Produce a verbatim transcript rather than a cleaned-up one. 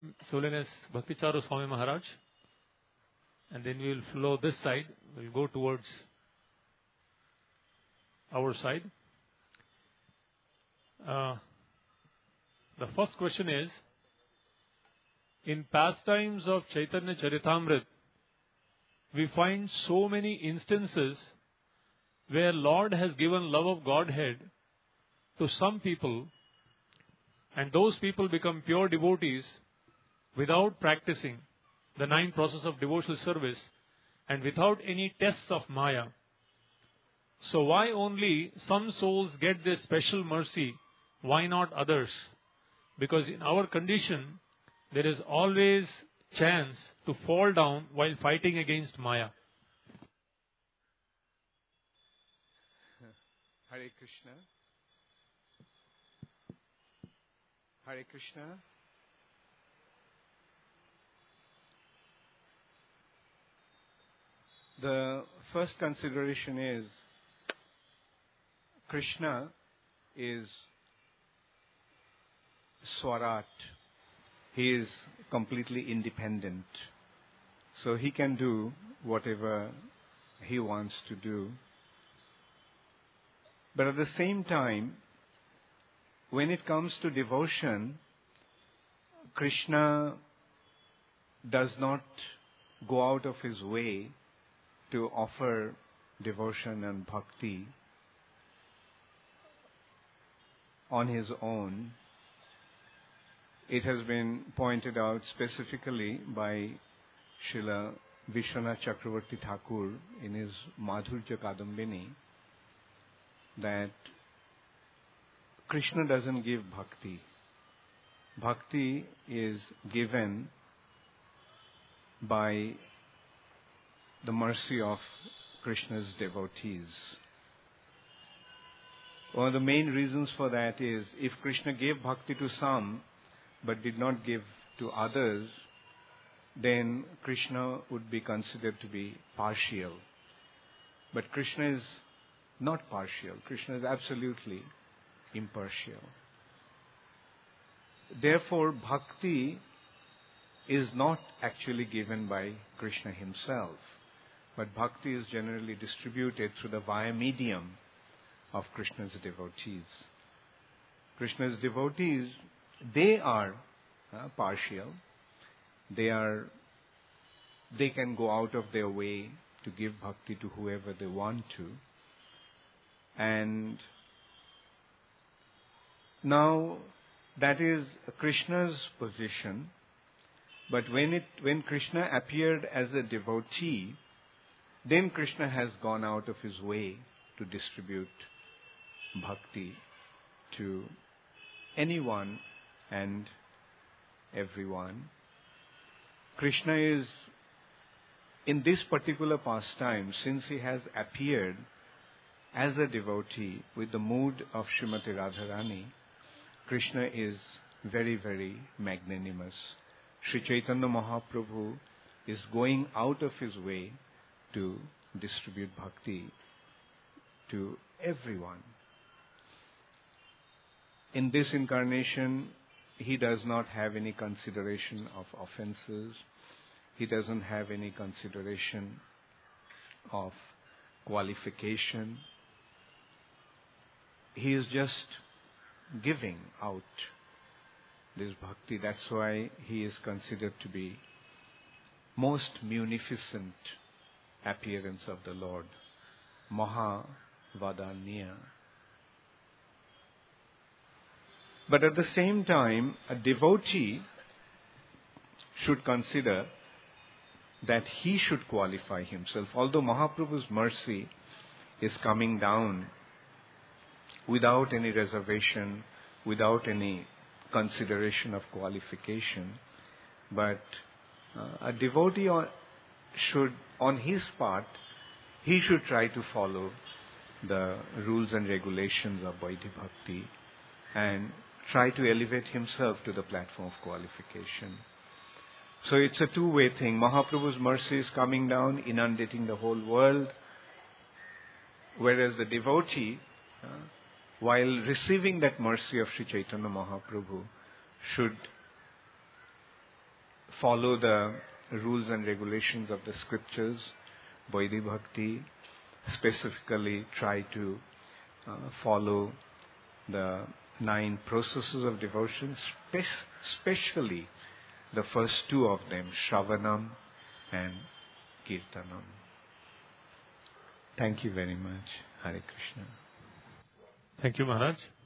His Holiness Bhakticharu Swami Maharaj, and then we will flow this side. We will go towards our side. Uh, the first question is, in pastimes of Chaitanya Charitamrita, we find so many instances where Lord has given love of Godhead to some people, and those people become pure devotees without practicing the nine process of devotional service and without any tests of Maya. So why only some souls get this special mercy? Why not others? Because in our condition, there is always chance to fall down while fighting against Maya. Hare Krishna. Hare Krishna. The first consideration is Krishna is Swarat. He is completely independent. So he can do whatever he wants to do. But at the same time, when it comes to devotion, Krishna does not go out of his way to offer devotion and bhakti on his own. It has been pointed out specifically by Srila Vishwanath Chakravarti Thakur in his Madhurya Kadambini that Krishna doesn't give bhakti. Bhakti is given by the mercy of Krishna's devotees. One of the main reasons for that is if Krishna gave bhakti to some but did not give to others, then Krishna would be considered to be partial. But Krishna is not partial. Krishna is absolutely impartial. Therefore, bhakti is not actually given by Krishna himself, but bhakti is generally distributed through the via medium of Krishna's devotees. Krishna's devotees, they are uh, partial. They are, they can go out of their way to give bhakti to whoever they want to. And now that is Krishna's position. But when it when Krishna appeared as a devotee, then Krishna has gone out of his way to distribute bhakti to anyone and everyone. Krishna is, in this particular pastime, since he has appeared as a devotee with the mood of Srimati Radharani, Krishna is very, very magnanimous. Sri Chaitanya Mahaprabhu is going out of his way to distribute bhakti to everyone. In this incarnation, he does not have any consideration of offenses. He doesn't have any consideration of qualification. He is just giving out this bhakti. That's why he is considered to be most munificent appearance of the Lord, Maha Vadaniya. But at the same time, a devotee should consider that he should qualify himself. Although Mahaprabhu's mercy is coming down without any reservation, without any consideration of qualification, but uh, a devotee on, should, on his part, he should try to follow the rules and regulations of Vaidhi Bhakti and try to elevate himself to the platform of qualification. So it's a two-way thing. Mahaprabhu's mercy is coming down, inundating the whole world, whereas the devotee, uh, while receiving that mercy of Sri Chaitanya Mahaprabhu, should follow the rules and regulations of the scriptures, Vaidhi Bhakti, specifically try to uh, follow the nine processes of devotion, spe- especially the first two of them, Shravanam and Kirtanam. Thank you very much. Hare Krishna. Thank you, Maharaj.